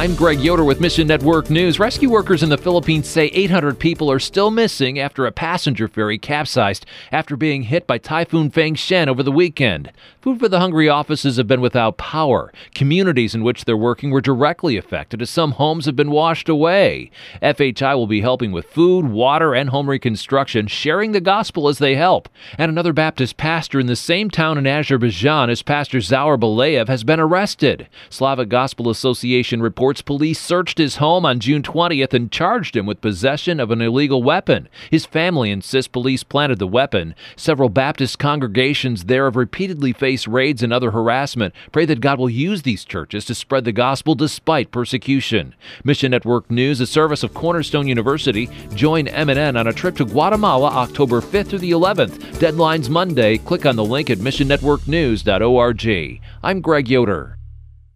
I'm Greg Yoder with Mission Network News. Rescue workers in the Philippines say 800 people are still missing after a passenger ferry capsized after being hit by Typhoon Fengshen over the weekend. Food for the Hungry offices have been without power. Communities in which they're working were directly affected as some homes have been washed away. FHI will be helping with food, water, and home reconstruction, sharing the gospel as they help. And another Baptist pastor in the same town in Azerbaijan as Pastor Zaur Balayev has been arrested. Slavic Gospel Association reports police searched his home on June 20th and charged him with possession of an illegal weapon. His family insists police planted the weapon. Several Baptist congregations there have repeatedly faced raids and other harassment. Pray that God will use these churches to spread the gospel despite persecution. Mission Network News, a service of Cornerstone University. Join MNN on a trip to Guatemala October 5th through the 11th. Deadline's Monday. Click on the link at missionnetworknews.org. I'm Greg Yoder.